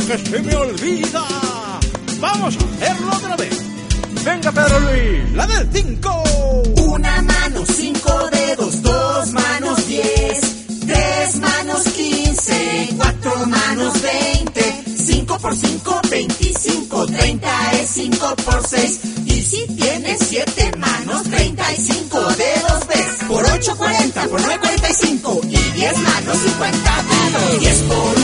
que se me olvida. Vamos a hacerlo otra vez. Venga, Pedro Luis, la del 5. Una mano, 5 dedos, 2 manos, 10, 3 manos, 15, 4 manos, 20, 5 por 5, 25, 30 es 5 por 6. Y si tienes 7 manos, 35 dedos ves. Por 8, 40, por 9, 45. Y 10 manos, 50 dedos. 10 por